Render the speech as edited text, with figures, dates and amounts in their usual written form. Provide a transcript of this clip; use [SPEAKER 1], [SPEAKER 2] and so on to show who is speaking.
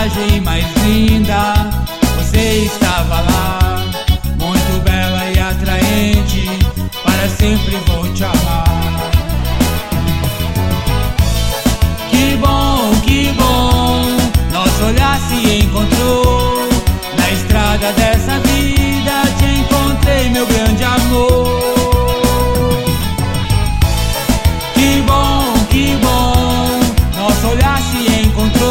[SPEAKER 1] paisagem mais linda, você estava lá, muito bela e atraente, para sempre vou te amar. Que bom, nosso olhar se encontrou, na estrada dessa vida te encontrei, meu grande amor. Que bom, nosso olhar se encontrou,